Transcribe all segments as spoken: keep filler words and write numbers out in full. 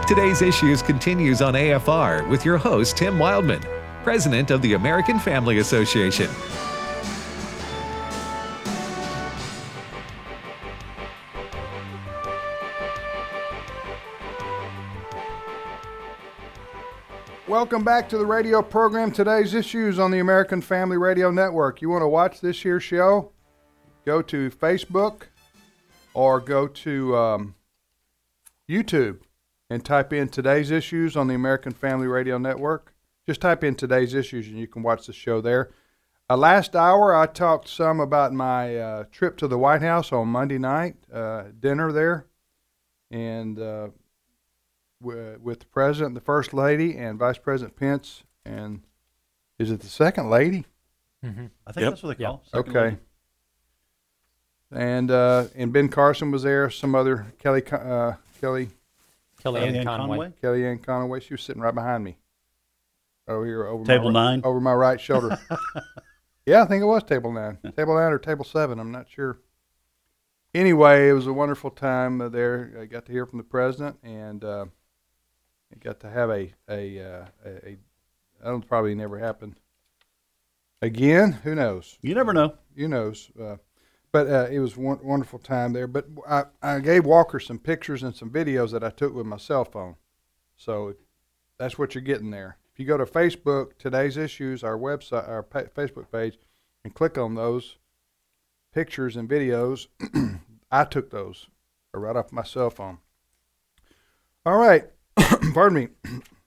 Today's Issues continues on A F R with your host, Tim Wildman, President of the American Family Association. Welcome back to the radio program, Today's Issues on the American Family Radio Network. You want to watch this here show? Go to Facebook or go to um, YouTube and type in Today's Issues on the American Family Radio Network. Just type in Today's Issues and you can watch the show there. Uh, last hour, I talked some about my uh, trip to the White House on Monday night, uh, dinner there, and uh, w- with the President, the First Lady, and Vice President Pence, and is it the Second Lady? Mm-hmm. I think Yep. that's what they call it. Okay. Lady. And uh, and Ben Carson was there. Some other Kelly uh, Kelly Kellyanne Kellyanne Conway. Conway. Kellyanne Conway. She was sitting right behind me. Over here, over Table my, nine? over my right shoulder. Yeah, I think it was table nine, table nine or table seven. I'm not sure. Anyway, it was a wonderful time uh, there. I got to hear from the president, and uh, I got to have a a, uh, a, a I don't probably never happen again. Who knows? You never know. Who knows? Uh, but uh, it was a one, wonderful time there. But I, I gave Walker some pictures and some videos that I took with my cell phone. So that's what you're getting there. If you go to Facebook, Today's Issues, our website, our pa- Facebook page, and click on those pictures and videos, I took those right off my cell phone. All right. Pardon me.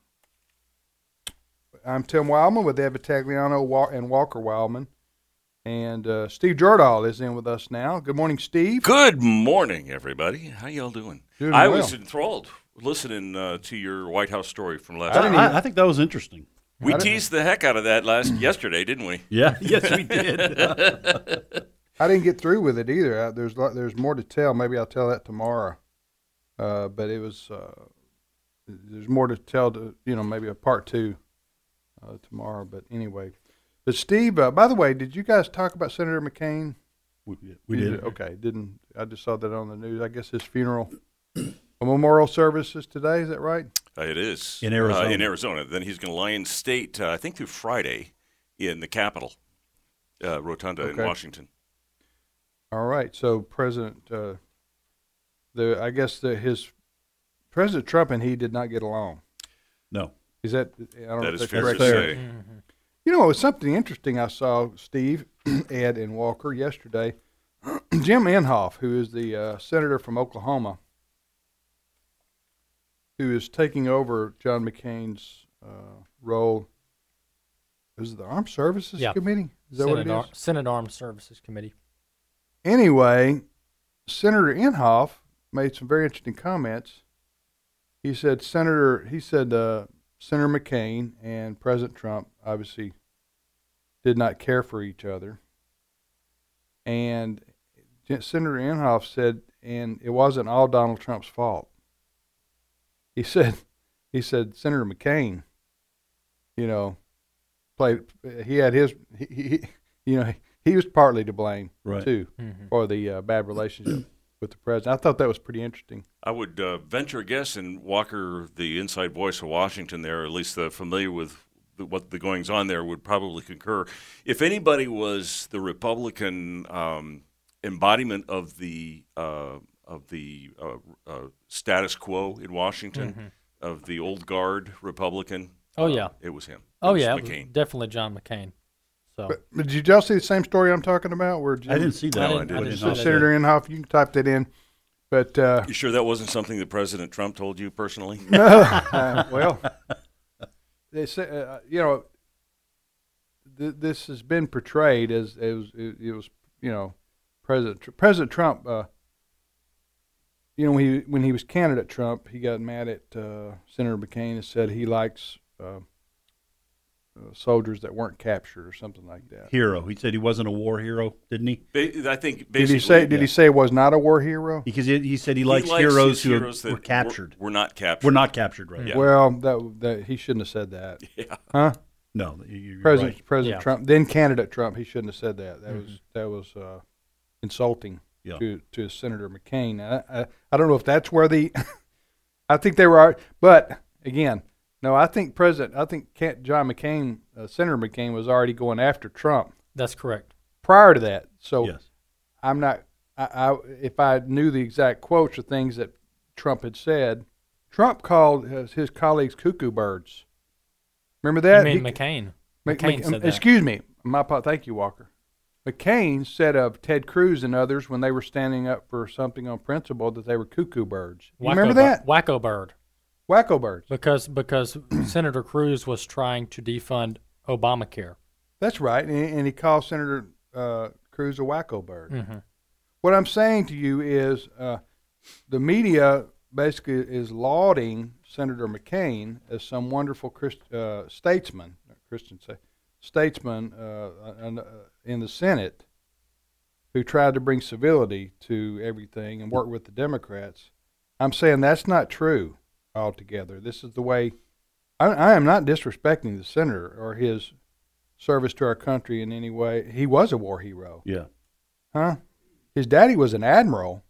I'm Tim Wildman with Ed Vitagliano and Walker Wildman. And uh, Steve Jordahl is in with us now. Good morning, Steve. Good morning, everybody. How y'all doing? Doing I well. was enthralled listening uh, to your White House story from last I, night. I, I think that was interesting. We I didn't- teased the heck out of that last yesterday, didn't we? Yeah. Yes, we did. I didn't get through with it either. I, there's lo- there's more to tell. Maybe I'll tell that tomorrow. Uh, but it was uh, there's more to tell. To you know, maybe a part two uh, tomorrow. But anyway, but Steve. Uh, by the way, did you guys talk about Senator McCain? we, we did. Okay, didn't I just saw that on the news? I guess his funeral, a memorial service is today. Is that right? Uh, it is. In Arizona. Uh, in Arizona. Then he's going to lie in state, uh, I think, through Friday in the Capitol, uh, Rotunda Okay. in Washington. All right. So President, uh, the I guess the, his President Trump and he did not get along. No. Is that I don't know That if is that's fair correct. to fair. say. Mm-hmm. You know, it was something interesting I saw, Steve, Ed, and Walker yesterday. Jim Inhofe, who is the uh, senator from Oklahoma, who is taking over John McCain's uh, role. Is it the Armed Services Yeah. Committee? Is that Senate, what it is? Ar- Senate Armed Services Committee. Anyway, Senator Inhofe made some very interesting comments. He said, Senator, he said, uh, Senator McCain and President Trump obviously did not care for each other. And Senator Inhofe said, and it wasn't all Donald Trump's fault. He said, he said, Senator McCain, you know, played, he had his, he, he you know, he was partly to blame, Right. too, Mm-hmm. for the uh, bad relationship with the president. I thought that was pretty interesting. I would uh, venture a guess, and Walker, the inside voice of Washington there, at least uh, familiar with the, what the goings on there, would probably concur. If anybody was the Republican um, embodiment of the uh, of the uh, uh, status quo in Washington, Mm-hmm. of the old guard Republican, Oh, uh, yeah. it was him. It Oh, was yeah. It was McCain. definitely John McCain. So But, but did y'all see the same story I'm talking about? Where Jim, I didn't see that. I No, I didn't, I didn't. didn't So see that Senator either. Inhofe, you can type that in. But uh, You sure that wasn't something that President Trump told you personally? no, uh, well, they say, uh, you know, th- this has been portrayed as it was, it, it was, you know, President Tr- President Trump. Uh, you know, when he when he was candidate Trump, he got mad at uh, Senator McCain and said he likes uh, uh, soldiers that weren't captured or something like that. Hero. He said he wasn't a war hero, didn't he? Ba- I think Did basically. he say? Did yeah. he say was not a war hero? Because he, he said he he likes, likes heroes his who heroes were that captured. Were, were not captured. We're not captured, right? Yeah. Well, that, that he shouldn't have said that, Yeah. huh? No, you- you're President right. President Yeah. Trump, then candidate Trump, he shouldn't have said that. That Mhm. was that was uh, insulting Yeah. to to Senator McCain. I, I I don't know if that's where the I think they were, but again, no, I think President, I think Kent, John McCain, uh, Senator McCain was already going after Trump That's correct. prior to that. So Yes. I'm not, I, I, if I knew the exact quotes or things that Trump had said, Trump called his, his colleagues cuckoo birds. Remember that? You mean He- McCain? Mc- McCain Mc- said that. Excuse me. My pa- thank you, Walker. McCain said of Ted Cruz and others when they were standing up for something on principle that they were cuckoo birds. You Wacko remember bir- that? Wacko bird. Wacko birds. Because because Senator Cruz was trying to defund Obamacare. That's right. And, and he called Senator uh, Cruz a wacko bird. Mhm. What I'm saying to you is uh, the media basically is lauding Senator McCain as some wonderful Christ, uh, statesman, not Christian say, statesman uh, uh, in the Senate who tried to bring civility to everything and work with the Democrats. I'm saying that's not true altogether. This is the way. I, I am not disrespecting the senator or his service to our country in any way. He was a war hero. Yeah. Huh? His daddy was an admiral,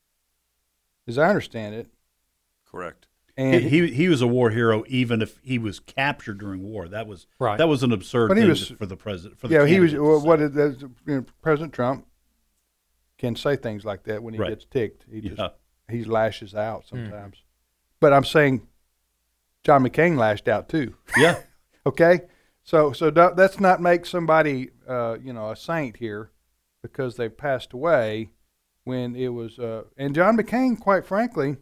as I understand it. Correct. And He, he he was a war hero even if he was captured during war. That was Right. that was an absurd But he thing was- to- for the president. For the yeah, he was. candidate to Well, say. what is, that's, you know, President Trump can say things like that when he Right. gets ticked. He just Yeah. he lashes out sometimes. But I'm saying John McCain lashed out too. Yeah. Okay, so so don't, let's not make somebody uh, you know a saint here because they passed away when it was. Uh, and John McCain, quite frankly,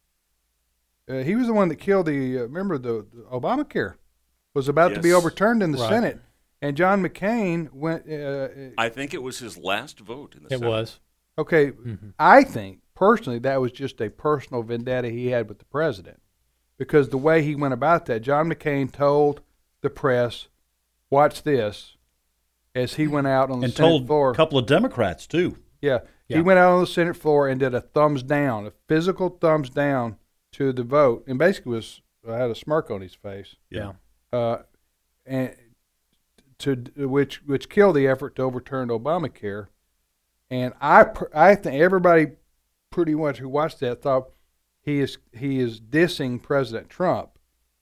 uh, he was the one that killed the. Uh, remember the, the Obamacare was about to be Yes. overturned in the Right. Senate, and John McCain went. Uh, I think it was his last vote in the It Senate. was. okay, I think personally that was just a personal vendetta he had with the president, because the way he went about that, John McCain told the press, "Watch this," as he went out on the And Senate told floor. a couple of Democrats too. Yeah. Yeah. He went out on the Senate floor and did a thumbs down, a physical thumbs down to the vote, and basically was uh, had a smirk on his face, Yeah. uh, and to which which killed the effort to overturn Obamacare. And I per- I think everybody pretty much who watched that thought he is he is dissing President Trump,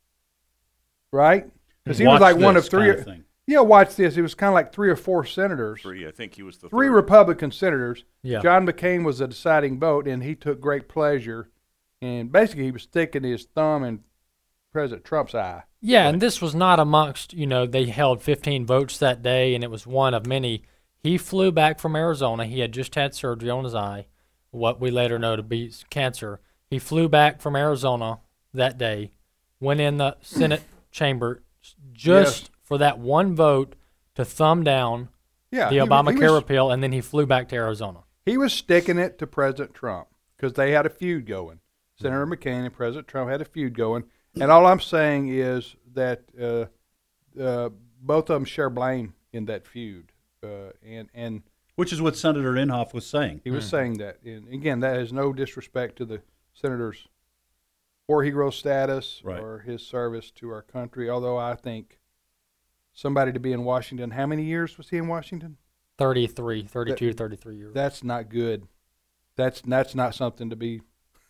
right? Because he was Watch like one of this three. kind of thing. Yeah, watch this. It was kind of like three or four senators. Three. I think he was the Three third. Republican senators. Yeah. John McCain was the deciding vote, and he took great pleasure. And basically, he was sticking his thumb in President Trump's eye. Yeah, and this was not amongst, you know, they held fifteen votes that day, and it was one of many. He flew back from Arizona. He had just had surgery on his eye, what we later know to be cancer. He flew back from Arizona that day, went in the Senate chamber just Yes. for that one vote to thumb down Yeah, the he, wa- Obamacare he was, repeal, and then he flew back to Arizona. he was sticking it to President Trump because they had a feud going. Senator McCain and President Trump had a feud going. And all I'm saying is that uh, uh, both of them share blame in that feud. Uh, and, and Which is what Senator Inhofe was saying. he was saying that. And again, that has no disrespect to the senator's war hero status Right. or his service to our country, although I think somebody to be in Washington, how many years was he in Washington? thirty-three, thirty-two, thirty-three years. That's not good. That's that's not something to be.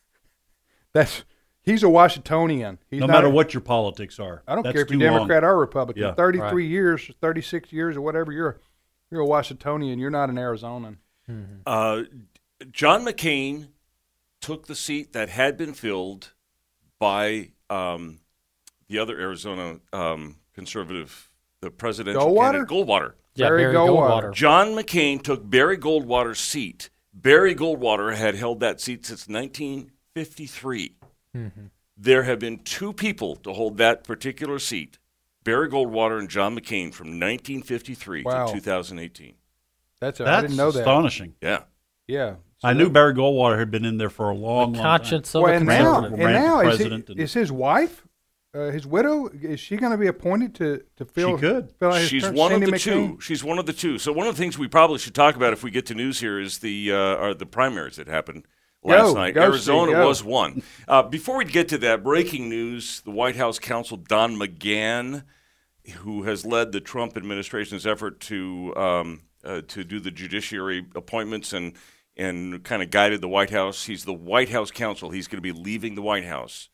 That's he's a Washingtonian. He's No not matter a- what your politics are. I don't That's care if you're too long. Democrat or Republican. Yeah. Thirty-three years, thirty-six years, or whatever. You're you're a Washingtonian. You're not an Arizonan. Uh, John McCain took the seat that had been filled by um, the other Arizona um, conservative, the presidential Goldwater? candidate, Goldwater. yeah, Barry Barry Goldwater. Goldwater. John McCain took Barry Goldwater's seat. Barry Goldwater had held that seat since nineteen fifty-three. There have been two people to hold that particular seat, Barry Goldwater and John McCain, from nineteen fifty-three Wow. to two thousand eighteen. That's a, I That's didn't know that. astonishing. Yeah. Yeah. I knew Barry Goldwater had been in there for a long, The long time. conscience of Well, a and now, conservative. and Ran for now is, president he, and- is his wife, uh, his widow, is she going to be appointed to to fill? She could. Fill out his She's term? one Cindy of the McCain? two. She's one of the two. So one of the things we probably should talk about if we get to news here is the uh, are the primaries that happened last Go, night. go, Arizona Steve, go. was one. Uh, before we get to that, breaking news: the White House counsel Don McGahn, who has led the Trump administration's effort to um, uh, to do the judiciary appointments and and kind of guided the White House. He's the White House counsel. He's going to be leaving the White House.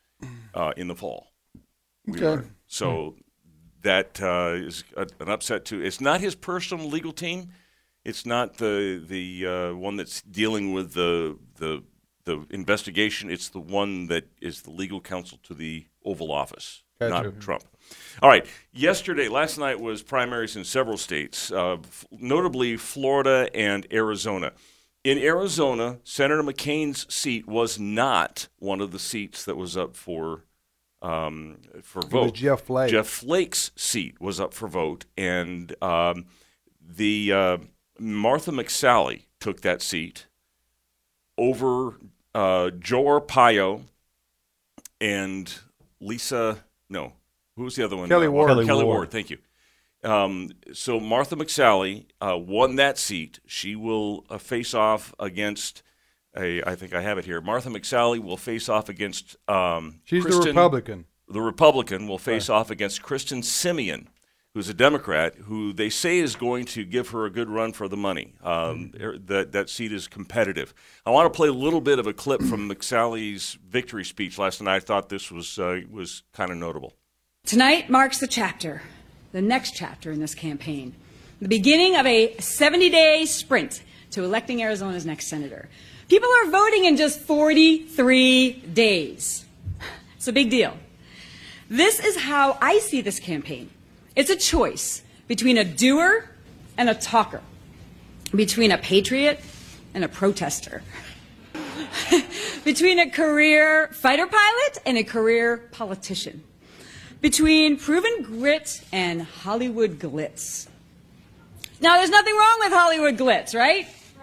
uh, in the fall. We Okay. learn. So that uh, is a, an upset too. It's not his personal legal team. It's not the the uh, one that's dealing with the the the investigation. It's the one that is the legal counsel to the Oval Office, Gotcha. not Trump. All right. Yesterday, last night was primaries in several states, uh, f- notably Florida and Arizona. In Arizona, Senator McCain's seat was not one of the seats that was up for um, for It vote. was Jeff Flake. Jeff Flake's seat was up for vote, and um, the uh, Martha McSally took that seat over uh, Joe Arpaio and Lisa. No, who was the other one? Kelly Uh, Ward. Kelly, Kelly Ward. Ward. Thank you. Um, so Martha McSally uh, won that seat. She will uh, face off against a. I think I have it here. Martha McSally will face off against. Um, She's Kristen, the Republican. The Republican will face off against Kristen Simeon, who's a Democrat, who they say is going to give her a good run for the money. Um, Mm-hmm. That that seat is competitive. I want to play a little bit of a clip from McSally's victory speech last night. I thought this was uh, was kind of notable. Tonight marks the chapter, the next chapter in this campaign, the beginning of a seventy-day sprint to electing Arizona's next senator. People are voting in just forty-three days. It's a big deal. This is how I see this campaign. It's a choice between a doer and a talker, between a patriot and a protester, between a career fighter pilot and a career politician, between proven grit and Hollywood glitz. Now, there's nothing wrong with Hollywood glitz, right?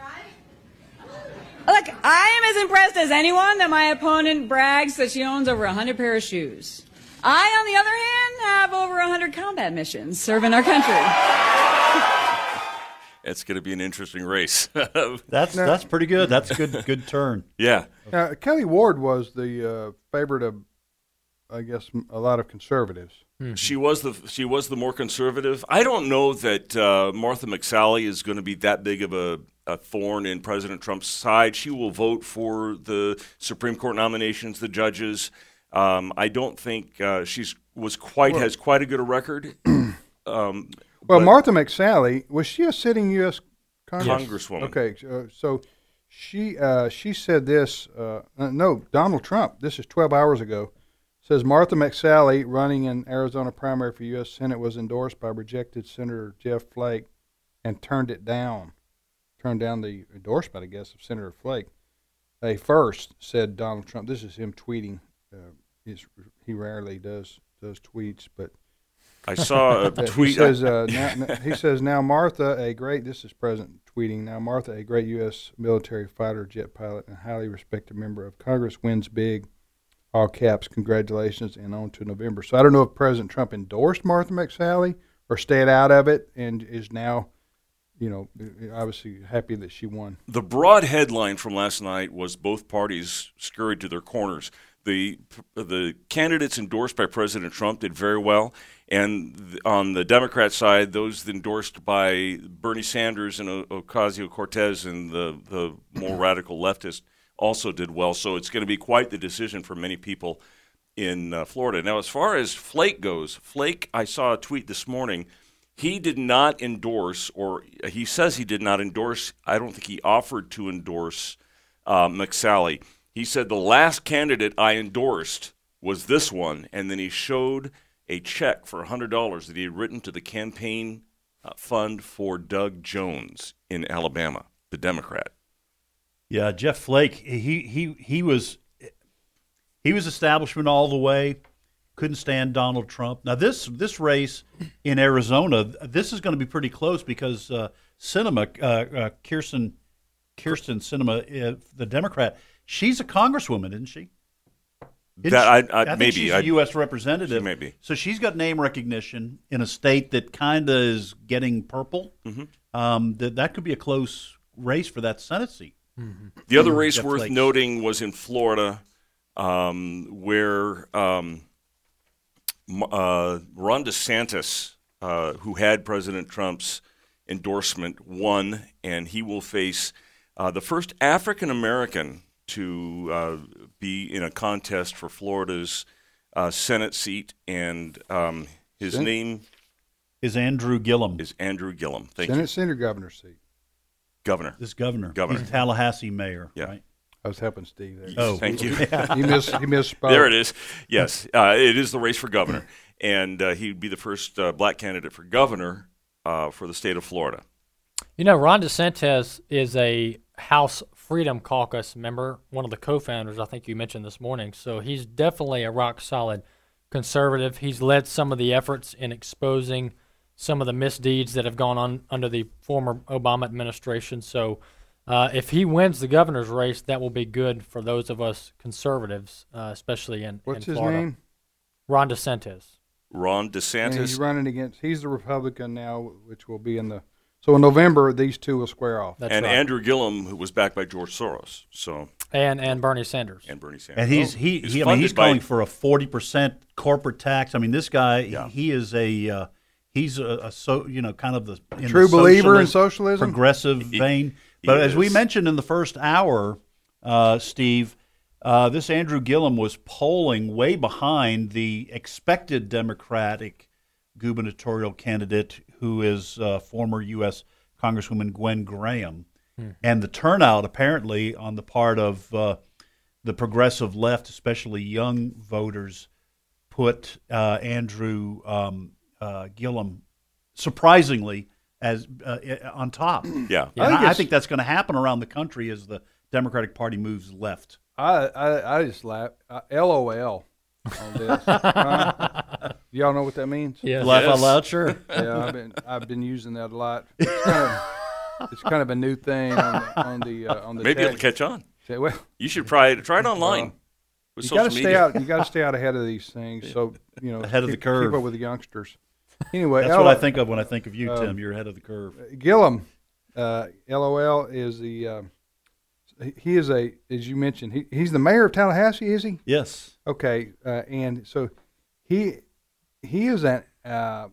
Look, I am as impressed as anyone that my opponent brags that she owns over one hundred pair of shoes. I, on the other hand, have over one hundred combat missions serving our country. It's going to be an interesting race. That's that's pretty good. That's a good good turn. yeah. Now, Kelly Ward was the uh, favorite of, I guess, m- a lot of conservatives. She was the she was the more conservative. I don't know that uh, Martha McSally is going to be that big of a, a thorn in President Trump's side. She will vote for the Supreme Court nominations, the judges. Um, I don't think uh, she's was quite Well- has quite a good a record. Um, Well, but Martha McSally, was she a sitting U S Congress? Congresswoman. Okay, uh, so she uh, she said this. Uh, uh, no, Donald Trump. This is twelve hours ago. Says Martha McSally, running in Arizona primary for U S Senate, was endorsed by rejected Senator Jeff Flake, and turned it down. Turned down the endorsement, I guess, of Senator Flake. They first said Donald Trump. This is him tweeting. Uh, he's, he rarely does does tweets, but. I saw a Uh, tweet. He says, uh, now, he says, now Martha, a great, this is President tweeting, now Martha, a great U S military fighter jet pilot and highly respected member of Congress, wins big, all caps, congratulations, and on to November. So I don't know if President Trump endorsed Martha McSally or stayed out of it and is now, you know, obviously happy that she won. The broad headline from last night was both parties scurried to their corners. The the candidates endorsed by President Trump did very well, and th- on the Democrat side, those endorsed by Bernie Sanders and o- Ocasio-Cortez and the, the more radical leftists also did well. So it's going to be quite the decision for many people in uh, Florida. Now, as far as Flake goes, Flake, I saw a tweet this morning. He did not endorse, or he says he did not endorse. I don't think he offered to endorse uh, McSally. He said the last candidate I endorsed was this one, and then he showed a check for one hundred dollars that he had written to the campaign uh, fund for Doug Jones in Alabama, the Democrat. Yeah, Jeff Flake. He he he was he was establishment all the way. Couldn't stand Donald Trump. Now this this race in Arizona, this is going to be pretty close because uh, Sinema, uh, uh, Kirsten Kirsten Sinema, uh, the Democrat. She's a congresswoman, isn't she? Isn't That she? I- I- think maybe. she's I- a U S representative. She may be. So she's got name recognition in a state that kind of is getting purple. Mm-hmm. Um, that that could be a close race for that Senate seat. The other race Jeff worth Flake. noting was in Florida, um, where um, M- uh, Ron DeSantis, uh, who had President Trump's endorsement, won, and he will face uh, the first African American to uh, be in a contest for Florida's uh, Senate seat, and um, his Sen- name Is Andrew Gillum. is Andrew Gillum. Thank Senate you, Senator Governor seat. Governor. This governor. Governor. He's Tallahassee mayor. Yeah. Right? I was helping Steve there. Oh. Thank you. He miss he misspoke. There it is. Yes, uh, it is the race for governor, and uh, he'd be the first uh, black candidate for governor uh, for the state of Florida. You know, Ron DeSantis is a House Freedom Caucus member, one of the co-founders, I think you mentioned this morning. So he's definitely a rock-solid conservative. He's led some of the efforts in exposing some of the misdeeds that have gone on under the former Obama administration. So uh, if he wins the governor's race, that will be good for those of us conservatives, uh, especially in, What's in his Florida. name? Ron DeSantis. Ron And DeSantis. he's running against. He's the Republican now, which will be in the. So in November, these two will square off. That's and right. Andrew Gillum, who was backed by George Soros, so and and Bernie Sanders. and Bernie Sanders. And he's Oh, he, he's he I mean he's funded by- calling for a forty percent corporate tax. I mean this guy Yeah. he is a uh, he's a, a so you know kind of the in True the believer in socialist, socialism? progressive He- vein. he But as we is. mentioned in the first hour, uh, Steve, uh, this Andrew Gillum was polling way behind the expected Democratic gubernatorial candidate, who is uh, former U S Congresswoman Gwen Graham. And the turnout, apparently, on the part of uh, the progressive left, especially young voters, put uh, Andrew um, uh, Gillum surprisingly as uh, on top. Yeah. And I think I, I it's- think that's going to happen around the country as the Democratic Party moves left. I I, I just laugh. Uh, LOL on this. Uh, y'all know what that means? Yes. Laugh out Yes. loud, sure. Yeah, I've been I've been using that a lot. It's kind of, it's kind of a new thing on the on the, uh, on the Maybe it'll text. catch on. Say, well, You should try it. Try it online. with you social got to stay media. out. You got to stay out ahead of these things. So you know, Ahead of the keep, curve. Keep up with the youngsters. Anyway, That's L- what I think of when I think of you, uh, Tim. You're ahead of the curve. Gillum, uh, LOL is the um, he- he is a as you mentioned he, he's the mayor of Tallahassee, is he? Yes. Okay, uh, and so he he is an uh,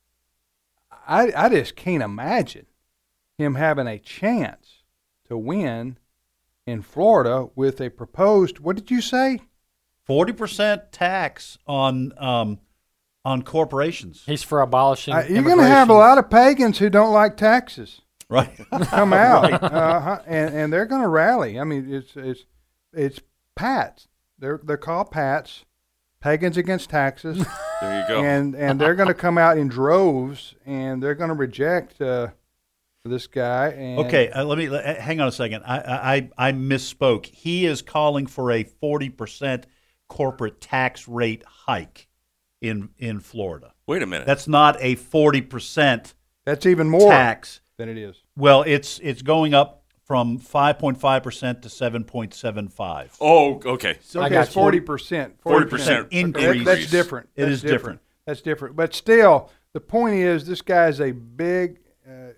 I I just can't imagine him having a chance to win in Florida with a proposed, what did you say? forty percent tax on um, on corporations. He's for abolishing. Uh, you're going to have a immigration. lot of pagans who don't like taxes Right. come out, uh, and and they're going to rally. I mean, it's it's it's Pats. They're they're called Pats, pagans against taxes, There you go. and and they're going to come out in droves, and they're going to reject uh, this guy. And Okay, uh, let me uh, hang on a second. I, I I misspoke. He is calling for a forty percent corporate tax rate hike in in Florida. Wait a minute. That's not a forty percent that's even more tax. than it is. Well, it's it's going up from five point five percent to seven point seven five. oh, okay. So I okay, got it's you. forty percent. forty percent increase. That's different. It That's is different. That's different. But still, the point is, this guy's a big. Uh,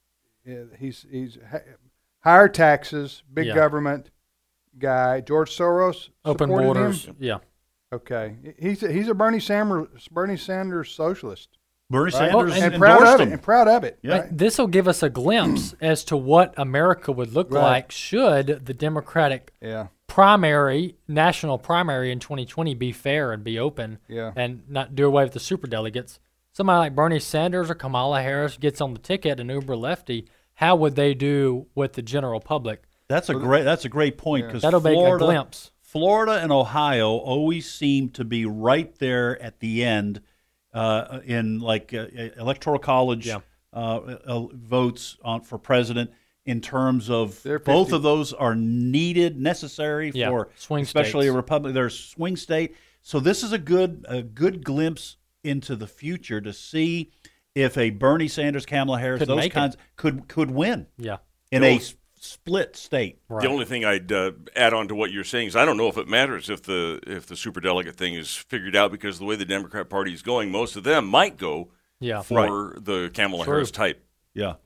uh, he's he's ha- higher taxes, big Yeah. government guy. George Soros open supported borders. him? Yeah. Okay, he's a, he's a Bernie Sanders Bernie Sanders socialist, Bernie right? Sanders Well, and endorsed proud of it. him. And proud of it. Yeah. right? This will give us a glimpse as to what America would look Right. like should the Democratic Yeah. primary, national primary in twenty twenty be fair and be open Yeah. and not do away with the superdelegates. Somebody like Bernie Sanders or Kamala Harris gets on the ticket, an uber lefty, how would they do with the general public? That's a great. That's a great point because That'll make a Florida, glimpse. Florida and Ohio always seem to be right there at the end uh, in like uh, electoral college Yeah. uh, uh, votes on for president. In terms of They're both fifty of those are needed, necessary Yeah, for swing especially states. a Republic. They're a swing state, so this is a good a good glimpse into the future to see if a Bernie Sanders, Kamala Harris, Could those make it. kinds could could win Yeah. in No. a s- split state. Right. The only thing I'd uh, add on to what you're saying is I don't know if it matters if the if the superdelegate thing is figured out because the way the Democrat Party is going, most of them might go Yeah. for the Kamala True. Harris type. Yeah,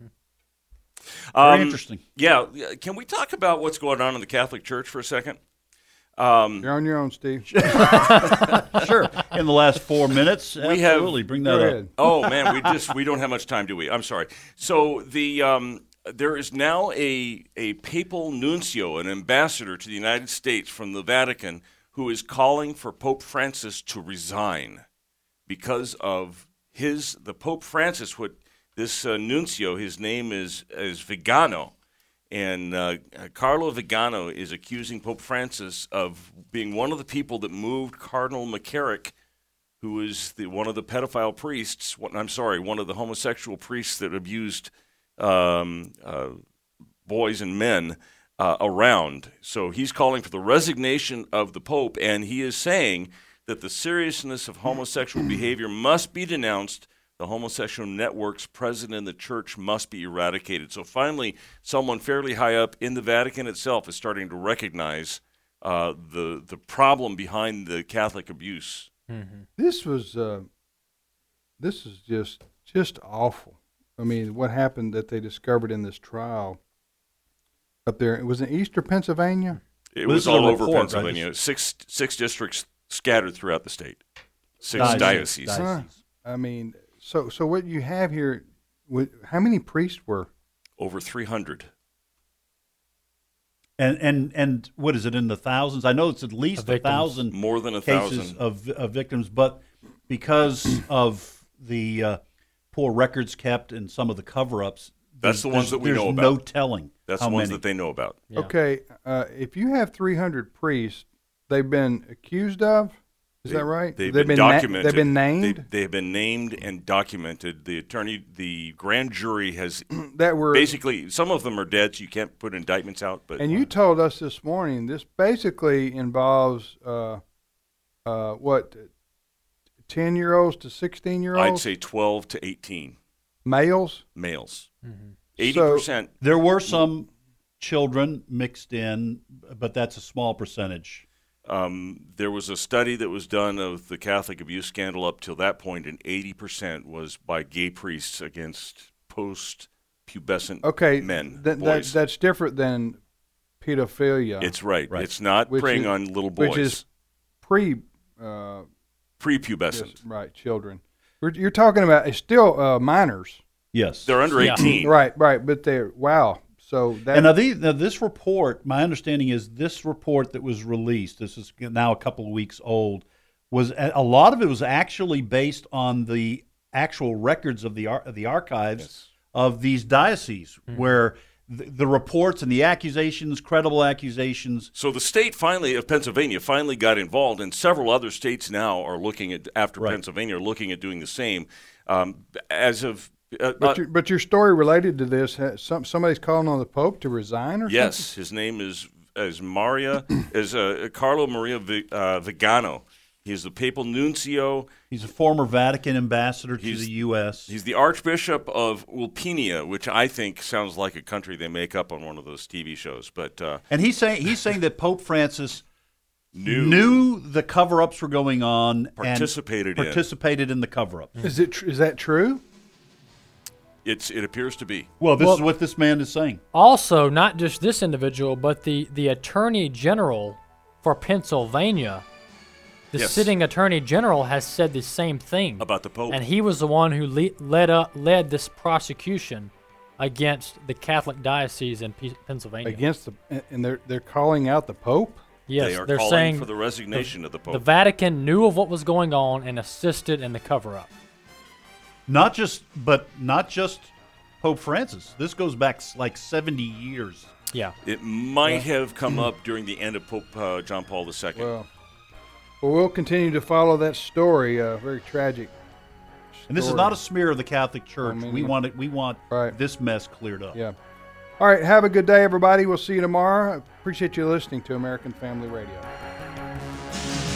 Um, very interesting. Yeah, yeah, can we talk about what's going on in the Catholic Church for a second? Um, You're on your own, Steve. Sure. In the last four minutes, We have- absolutely bring Go that up. ahead. oh man, we just we don't have much time, do we? I'm sorry. So the um, there is now a a papal nuncio, an ambassador to the United States from the Vatican, who is calling for Pope Francis to resign because of his, the Pope Francis, what this uh, nuncio, his name is, is Vigano, and uh, Carlo Vigano is accusing Pope Francis of being one of the people that moved Cardinal McCarrick, who is the, one of the pedophile priests, what, I'm sorry, one of the homosexual priests that abused um, uh, boys and men uh, around. So he's calling for the resignation of the Pope, and he is saying that the seriousness of homosexual behavior must be denounced. The homosexual network's president in the church must be eradicated. So finally, someone fairly high up in the Vatican itself is starting to recognize uh, the the problem behind the Catholic abuse. Mm-hmm. This was uh, this is just just awful. I mean, what happened that they discovered in this trial up there? It was in Eastern Pennsylvania. It Well, was this is a all over report, Pennsylvania. right? Six six districts scattered throughout the state. Six Diocese. dioceses. Diocese. Huh. I mean, so so what you have here? With, how many priests were? Over three hundred. And and and what is it in the thousands? I know it's at least a Victims. thousand More than a cases thousand. of, of victims, but because of the uh, poor records kept and some of the cover-ups, That's the there's- ones that we there's know no about. telling. That's how the ones many. that they know about. Yeah. Okay, uh, if you have three hundred priests, they've been accused of. Is They- that right? They've, been, been, na- documented. they've been They, named. they have been named and documented. The attorney, the grand jury has that were basically, some of them are dead, so you can't put indictments out. But And you told us this morning this basically involves uh, uh, what ten year olds to sixteen year olds. I'd say twelve to eighteen males. males. Mm-hmm. Eighty percent. There were some children mixed in, but that's a small percentage. Um, there was a study that was done of the Catholic abuse scandal up till that point, and eighty percent was by gay priests against post-pubescent Okay, men, that, that boys. that's different than pedophilia. It's right. Right. It's not Which preying is- on little boys. which is pre uh, prepubescent. yes, right children. We're, you're talking about it's still uh, minors. Yes. They're under Yeah. eighteen. Right, right, but they're wow. So that And now, these, now this report, my understanding is this report that was released, this is now a couple of weeks old, was a a lot of it was actually based on the actual records of the ar- of the archives Yes. of these dioceses, where the, the reports and the accusations, credible accusations. So the state finally of Pennsylvania finally got involved, and several other states now are looking at after Right. Pennsylvania are looking at doing the same. Um, as of uh, But, uh, your, but your story related to this, has some somebody's calling on the Pope to resign or yes, his name is is Maria is uh, Carlo Maria Vi, uh, Vigano. He's the papal nuncio. He's a former Vatican ambassador to He's- the U S He's the Archbishop of Ulpina, which I think sounds like a country they make up on one of those T V shows. But uh, and he's saying he's saying that Pope Francis Knew. knew the cover-ups were going on, Participated in. and participated in the cover-ups. something? Is it tr- is that true? it's it appears to be. Well, this Well- is what this man is saying. Also, not just this individual, but the, the Attorney General for Pennsylvania, the Yes. sitting Attorney General has said the same thing. About the Pope. And he was the one who le- led up, led this prosecution against the Catholic diocese in P- Pennsylvania. Against the and they're they're calling out the Pope. yes, they are they're calling saying for the resignation of the Pope. the Vatican knew of what was going on and assisted in the cover-up. Not just, but not just Pope Francis. This goes back s- like seventy years. Yeah. It might have come up during the end of Pope uh, John Paul the Second. Well, well, we'll continue to follow that story. Uh, very tragic. And this is story. not a smear of the Catholic Church. I mean, we want it. We want right. this mess cleared up. Yeah. All right. Have a good day, everybody. We'll see you tomorrow. Appreciate you listening to American Family Radio.